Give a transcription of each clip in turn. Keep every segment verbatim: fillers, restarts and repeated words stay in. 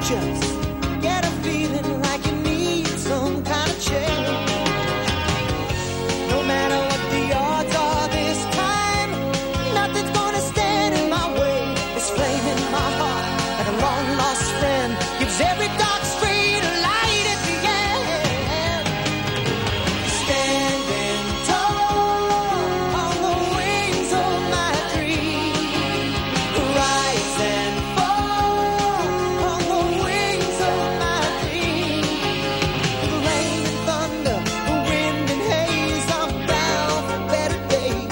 just get a feeling like you need some kind of change. No matter what the odds are this time, nothing's gonna stand in my way. This flame in my heart, like a long lost friend, gives every dark street a light at the end. Standing tall on the wings of my dream, rise and fall on the wings of my dream. The rain and thunder, the wind and haze, I'm bound for better days.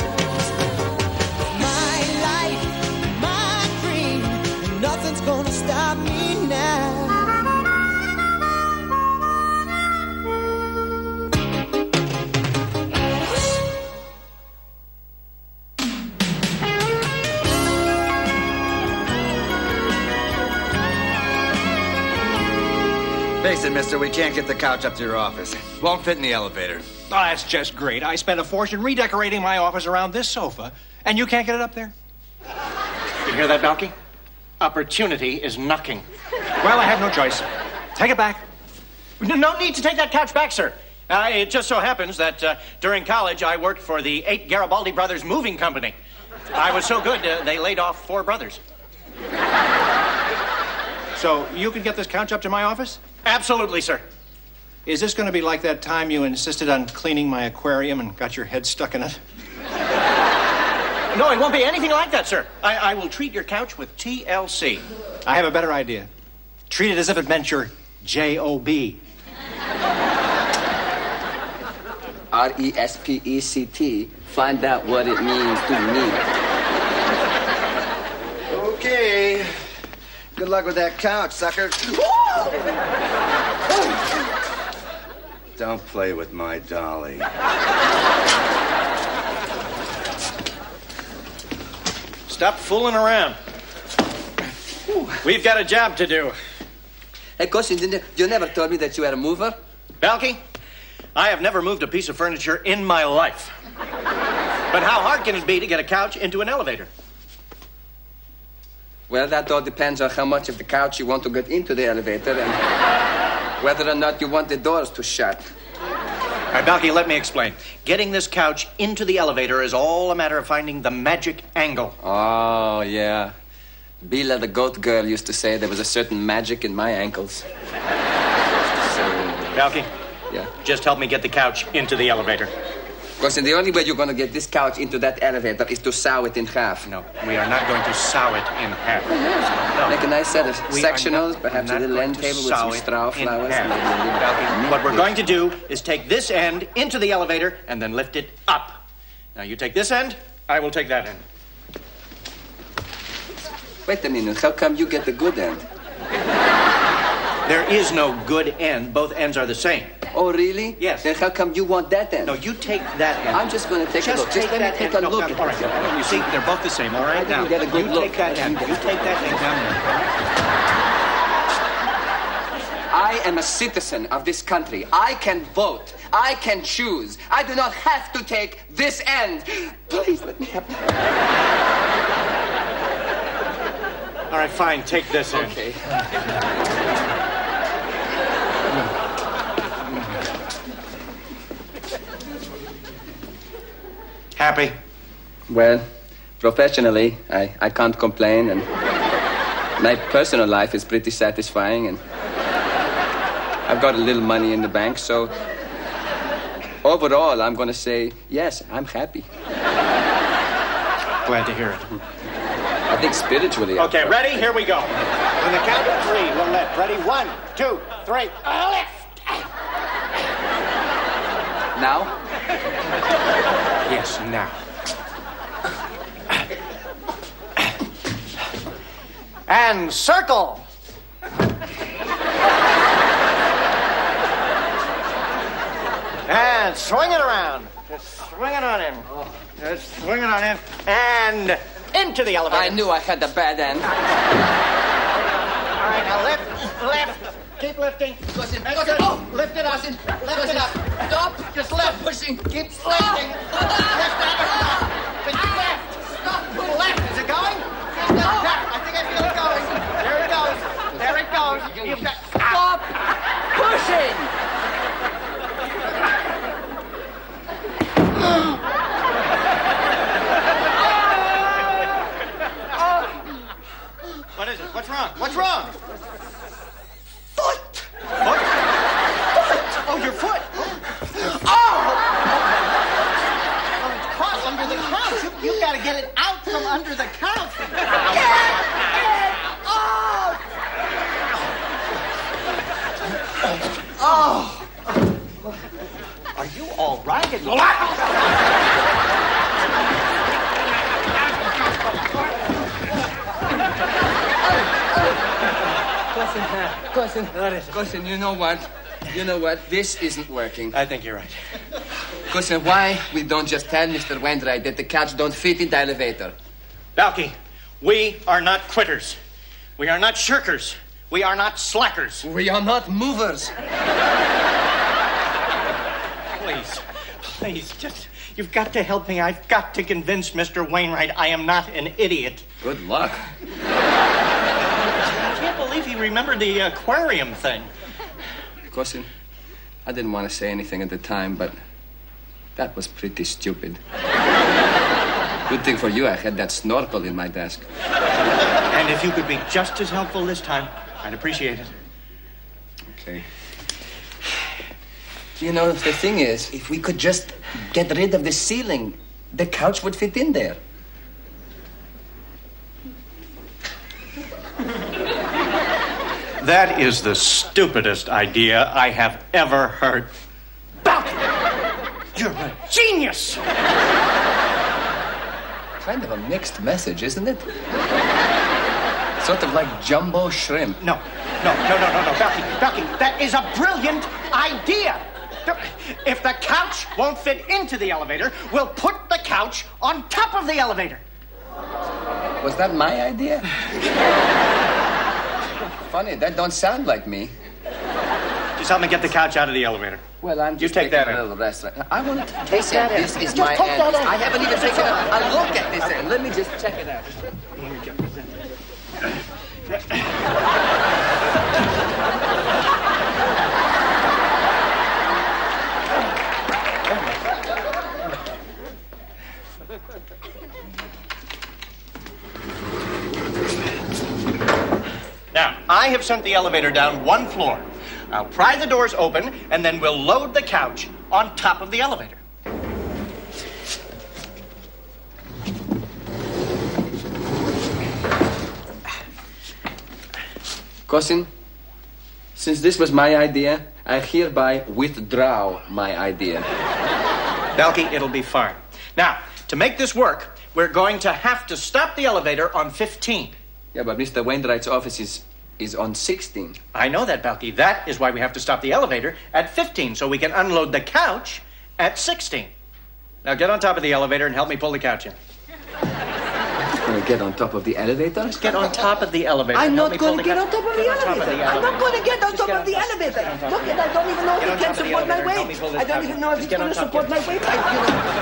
My life, my dream, and nothing's gonna stop me now. Face it, mister, we can't get the couch up to your office. Won't fit in the elevator. Oh, that's just great. I spent a fortune redecorating my office around this sofa, and you can't get it up there? You hear that, Balky? Opportunity is knocking. Well, I have no choice. Take it back. No need to take that couch back, sir. Uh, it just so happens that uh, during college, I worked for the eight Garibaldi Brothers Moving Company. I was so good, uh, they laid off four brothers. So you could get this couch up to my office? Absolutely, sir. Is this going to be like that time you insisted on cleaning my aquarium and got your head stuck in it? No, it won't be anything like that, sir. I, I will treat your couch with T L C. I have a better idea. Treat it as if it meant your J O B. R E S P E C T. Find out what it means to me. Okay. Good luck with that couch, sucker. Don't play with my dolly. Stop fooling around. We've got a job to do. Hey, Cousin, you never told me that you were a mover. Balky, I have never moved a piece of furniture in my life. But how hard can it be to get a couch into an elevator? Well, that all depends on how much of the couch you want to get into the elevator and whether or not you want the doors to shut. All right, Balky, let me explain. Getting this couch into the elevator is all a matter of finding the magic angle. Oh, yeah. Bila, the goat girl, used to say there was a certain magic in my ankles. So, Balky? Yeah? Just help me get the couch into the elevator. Because the only way you're going to get this couch into that elevator is to saw it in half. No, we are not going to saw it in half. No. Make a nice set of We sectionals, not, perhaps a little end table with some straw flowers. Balky, what we're going to do is take this end into the elevator and then lift it up. Now, you take this end, I will take that end. Wait a minute, how come you get the good end? There is no good end. Both ends are the same. Oh, really? Yes. Then how come you want that end? No, you take that end. I'm just going to take Just a look. Just take let me that take end. a No, look. no, all right. You see, they're both the same, all right? I didn't Now, get a good you look. take that end. You take that end down there. I am a citizen of this country. I can vote. I can choose. I do not have to take this end. Please let me have All right, fine. Take this end. Okay. Happy? Well, professionally, I, I can't complain, and my personal life is pretty satisfying, and I've got a little money in the bank, so overall, I'm going to say, yes, I'm happy. Glad to hear it. I think spiritually... Okay, I'm ready? Here we go. On the count of three, we'll lift. Ready? One, two, three. Lift! Now? Yes, now. And circle. And swing it around. Just swing it on in. Just swing it on in. And into the elevator. I knew I had the bad end. All right, now lift, lift. Keep lifting. Listen, That's listen. good. Oh, Lift it up. listen, Lift it up. Stop. Just lift. Stop pushing. Keep lifting. Lift it up. But left. Left. Is it going? Left. I think I feel it going. There it goes. There it goes. What is it? What's wrong? What's wrong? Foot! Foot? Foot! Oh, your foot! Oh! Oh, it's caught under the couch. You, you gotta get it out from under the couch. Get it out! Oh! Are you all right? Cousin, cousin, you know what? You know what? This isn't working. I think you're right. Cousin, why we don't just tell Mister Wainwright that the couch don't fit in the elevator? Balky, we are not quitters. We are not shirkers. We are not slackers. We are not movers. Please, please, just, you've got to help me. I've got to convince Mister Wainwright I am not an idiot. Good luck. I can't believe he remembered the aquarium thing. Cousin, I didn't want to say anything at the time, but that was pretty stupid. Good thing for you I had that snorkel in my desk. And if you could be just as helpful this time, I'd appreciate it. Okay. You know, the thing is, if we could just get rid of the ceiling, the couch would fit in there. That is the stupidest idea I have ever heard. Balky! You're a genius! Kind of a mixed message, isn't it? Sort of like jumbo shrimp. No, no, no, no, no, no, Balky, Balky, that is a brilliant idea. If the couch won't fit into the elevator, we'll put the couch on top of the elevator. Was that my idea? Funny, that don't sound like me. Just help me get the couch out of the elevator. Well, I'm You just take taking that a in. little rest right now. I want to Take that in. This is Just my take end. that in. I haven't even taken a, a look at this end. Let me just check it out. Now, I have sent the elevator down one floor. I'll pry the doors open, and then we'll load the couch on top of the elevator. Cousin, since this was my idea, I hereby withdraw my idea. Balky, it'll be fine. Now, to make this work, we're going to have to stop the elevator on fifteen. Yeah, but Mister Wainwright's office is, is on sixteen. I know that, Balky. That is why we have to stop the elevator at fifteen, so we can unload the couch at sixteen. Now, get on top of the elevator and help me pull the couch in. Gonna get on top of the elevator? Just get on top of the elevator. I'm and help not me pull going to the get cou- on top of the Get on top elevator. of the I'm not elevator. going to get on Just top get of the on- elevator. get on top Look, of the at I don't even know if Get it on can top of the support my elevator. Help me weight. pull this I don't couch even in. know if Just it's get on going to top of support the- my weight. I, you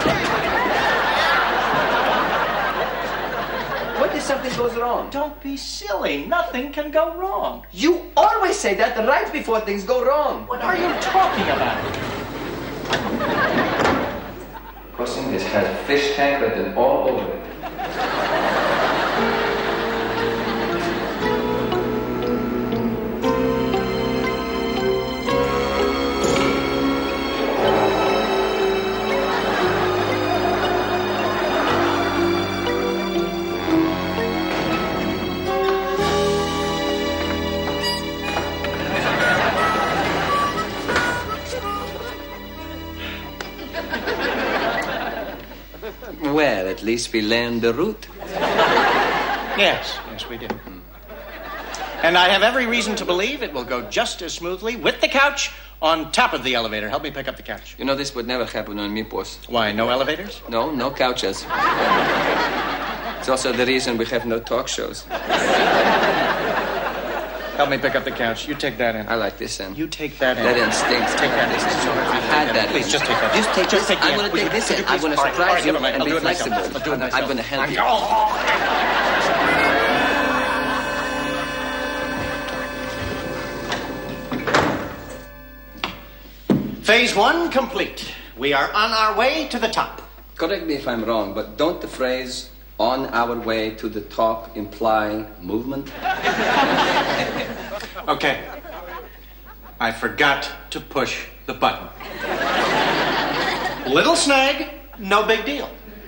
know. What if something goes wrong? Don't be silly. Nothing can go wrong. You always say that right before things go wrong. What are you talking about? Cousin, this has fish tank written all over it. Well, at least we learned the route. Yes, yes, we did. And I have every reason to believe it will go just as smoothly with the couch on top of the elevator. Help me pick up the couch. You know, this would never happen on Mipos. Why, no elevators? No, no couches. It's also the reason we have no talk shows. Help me pick up the couch. You take that in. I like this end. You take that in. That end stinks. Take that in. This is I had that. Please, just take that. Just take Just this. take the I'm end. going to Would take you- this would in. you I'm please- going to all right, all surprise right, you never mind. and I'll be do it myself. flexible. I'll do it myself. I'm going to help you. Phase one complete. We are on our way to the top. Correct me if I'm wrong, but don't the phrase On our way to the top imply movement? Okay. I forgot to push the button. Little snag, no big deal.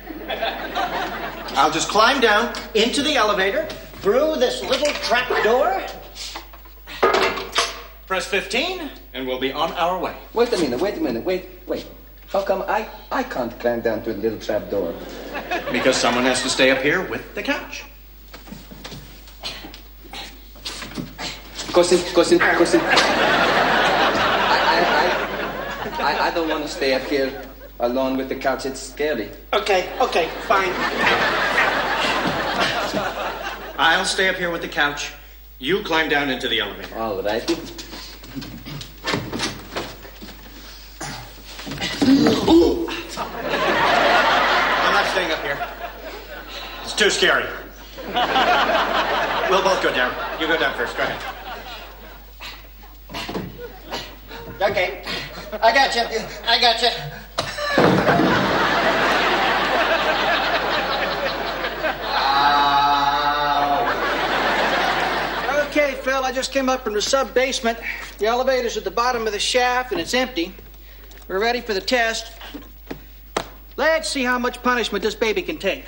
I'll just climb down into the elevator, through this little trap door, press fifteen, and we'll be on our way. Wait a minute, wait a minute, wait, wait. How come I, I can't climb down to the little trap door? Because someone has to stay up here with the couch. Cousin, cousin, cousin. I, I, I, I, I don't want to stay up here alone with the couch. It's scary. Okay, okay, fine. I'll stay up here with the couch. You climb down into the elevator. All righty. Ooh. I'm not staying up here. It's too scary. We'll both go down. You go down first. Go ahead. Okay. I got you. I got you. Okay, Phil, I just came up from the sub-basement. The elevator's at the bottom of the shaft, and it's empty. We're ready for the test. Let's see how much punishment this baby can take.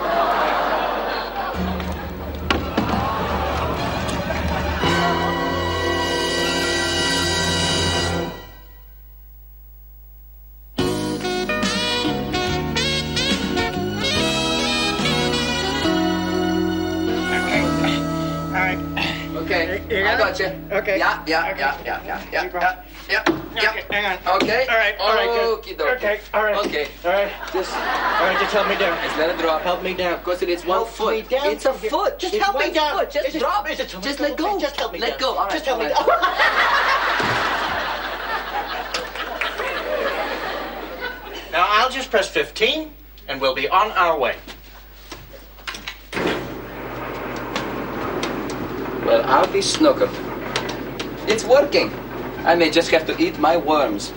Okay, You I got got you. Okay. Yeah, yeah, Okay. yeah, yeah, yeah, yeah, Keep on. yeah, yeah, yeah. Okay, hang on. Okay. All right, all right, good. Okie dokie. Okay, all right. Okay. All right. Just, All right, just help me down. just let it drop. Help me down. Because it is one Help foot. me down. It's a foot. Just It's help me one down. foot. Just Is it- drop. is it too Just much? let go. Just help me Let down. go. All right. Just help all me right. down. Now, I'll just press fifteen, and we'll be on our way. Well, I'll be snookered. It's working. I may just have to eat my worms.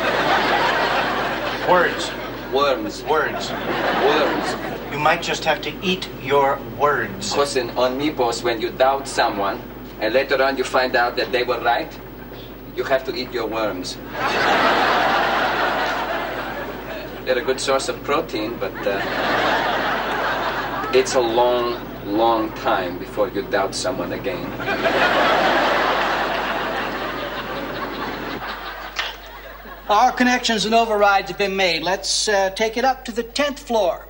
Words. Worms. Words. Worms. You might just have to eat your words. Cousin, on Mypos, when you doubt someone, and later on you find out that they were right, you have to eat your worms. They're a good source of protein, but uh, it's a long, long time before you doubt someone again. Our connections and overrides have been made. Let's uh, take it up to the tenth floor.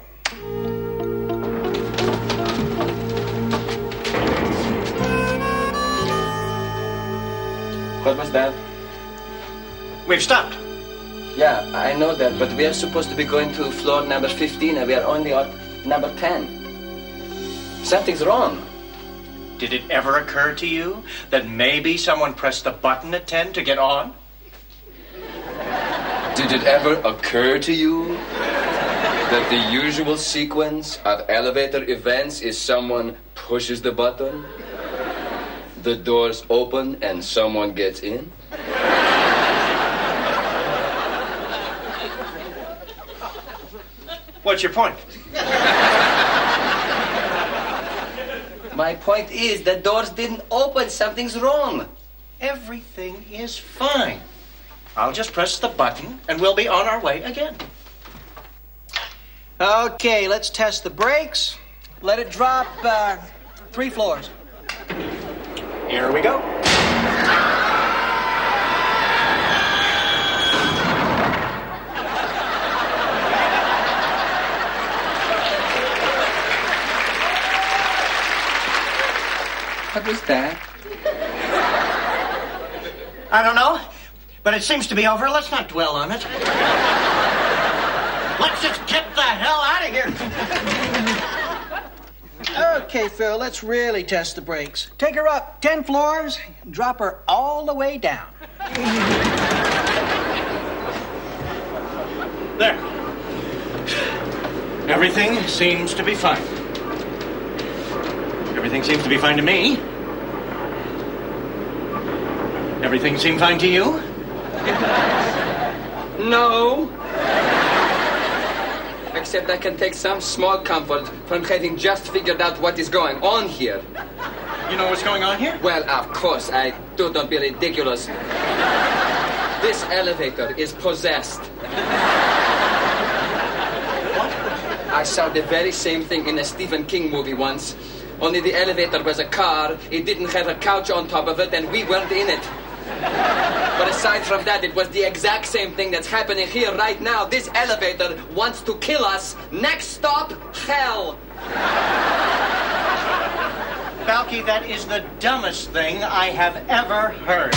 What was that? We've stopped. Yeah, I know that, but we are supposed to be going to floor number fifteen, and we are only on number ten. Something's wrong. Did it ever occur to you that maybe someone pressed the button at ten to get on? Did it ever occur to you that the usual sequence of elevator events is someone pushes the button, the doors open, and someone gets in? What's your point? My point is the doors didn't open. Something's wrong. Everything is fine. I'll just press the button, and we'll be on our way again. Okay, let's test the brakes. Let it drop uh, three floors. Here we go. What was that? I don't know, but it seems to be over. Let's not dwell on it. Let's just get the hell out of here. Okay, Phil, let's really test the brakes. Take her up ten floors, drop her all the way down. There. Everything seems to be fine. Everything seems to be fine to me. Everything seem fine to you? No. Except I can take some small comfort from having just figured out what is going on here. You know what's going on here? Well, of course, I do not be ridiculous. This elevator is possessed. What? I saw the very same thing in a Stephen King movie once. Only the elevator was a car, it didn't have a couch on top of it, and we weren't in it. But aside from that, it was the exact same thing that's happening here right now. This elevator wants to kill us. Next stop, hell. Balky, that is the dumbest thing I have ever heard.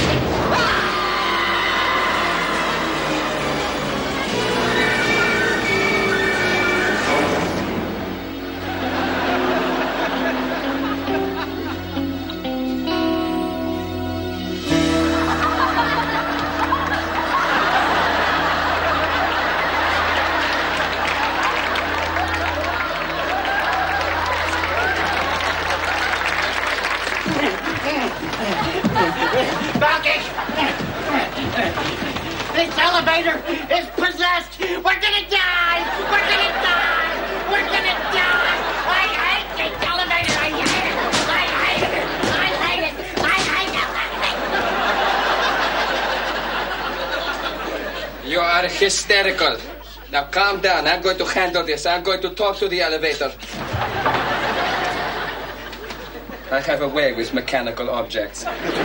Balky! This elevator is possessed! We're gonna die! We're gonna die! We're gonna die! I hate this elevator! I hate it! I hate it! I hate it! I hate it! You are hysterical. Now calm down. I'm going to handle this. I'm going to talk to the elevator. I have a way with mechanical objects.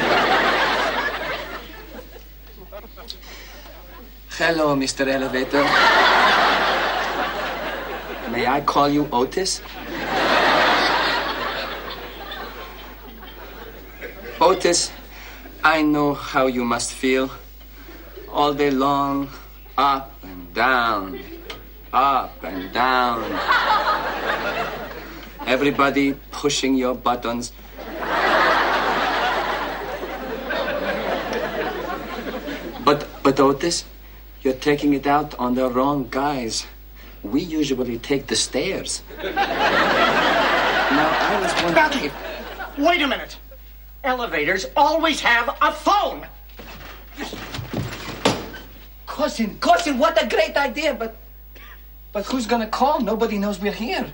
Hello, Mister Elevator. May I call you Otis? Otis, I know how you must feel. All day long, up and down, up and down. Everybody pushing your buttons. But, but Otis, you're taking it out on the wrong guys. We usually take the stairs. Now, I was wondering Balky, if... wait a minute. Elevators always have a phone. Cousin, cousin, what a great idea, but... But who's gonna call? Nobody knows we're here.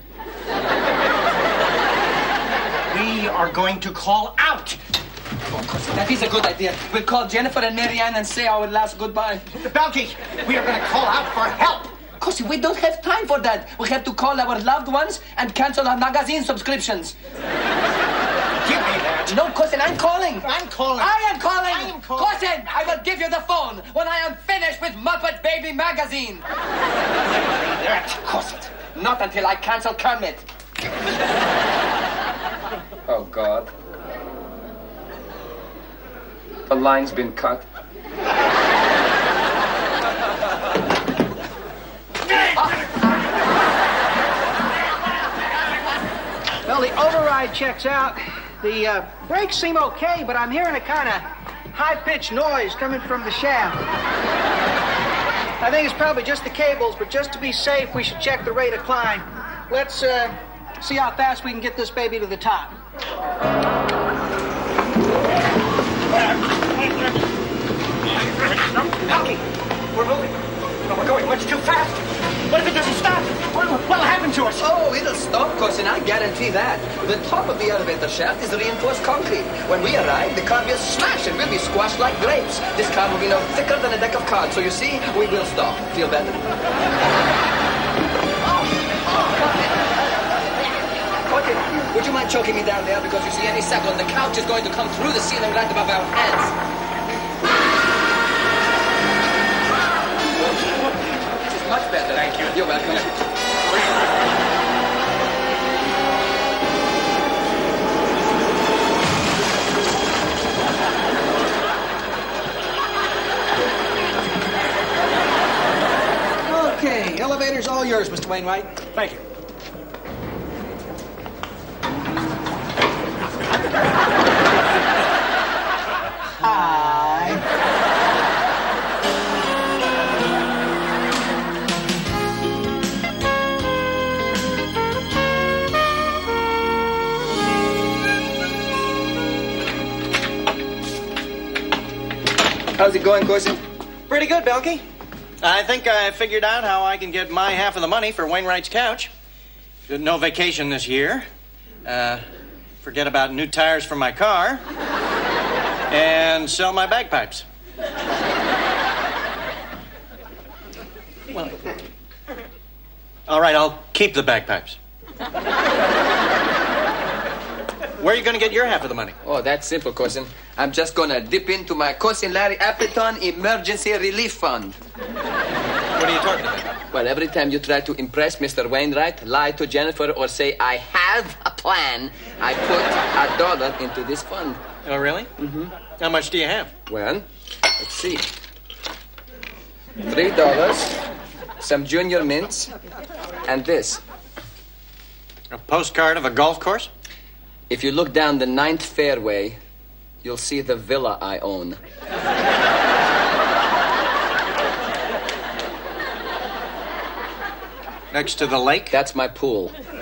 We are going to call out. Oh, cousin, that is a good idea. We'll call Jennifer and Marianne and say our last goodbye. Balky, we are going to call out for help. Cousin, we don't have time for that. We have to call our loved ones and cancel our magazine subscriptions. Give me that. No, cousin, I'm calling. I'm calling. I am calling. I am calling. Cousin, I will give you the phone when I am finished with Muppet Baby magazine. That, cousin. Not until I cancel Kermit. Oh, God. The line's been cut. Well, the override checks out. The uh, brakes seem okay, but I'm hearing a kind of high-pitched noise coming from the shaft. I think it's probably just the cables, but just to be safe, we should check the rate of climb. Let's uh, see how fast we can get this baby to the top. Balky, we're moving. But we're going much too fast. What if it doesn't stop? What will happen to us? Oh, it'll stop, cousin. I guarantee that. The top of the elevator shaft is reinforced concrete. When we arrive, the car will smash and we'll be squashed like grapes. This car will be no thicker than a deck of cards. So you see, we will stop. Feel better? Okay, would you mind choking me down there? Because you see, any second, the couch is going to come through the ceiling right above our heads. This is much better. Thank you. You're welcome. Okay, elevator's all yours, Mister Wainwright. Thank you. Hi. How's it going, cousin? Pretty good, Belky. I think I figured out how I can get my half of the money for Wainwright's couch. No vacation this year. Uh, forget about new tires for my car. And sell my bagpipes. Well, all right, I'll keep the bagpipes. Where are you going to get your half of the money? Oh, that's simple, cousin. I'm just gonna dip into my cousin Larry Appleton Emergency Relief Fund. What are you talking about? Well, every time you try to impress Mister Wainwright, lie to Jennifer, or say, I have a plan, I put a dollar into this fund. Oh, really? Mm-hmm. How much do you have? Well, let's see. Three dollars, some junior mints, and this. A postcard of a golf course? If you look down the ninth fairway, you'll see the villa I own. Next to the lake? That's my pool.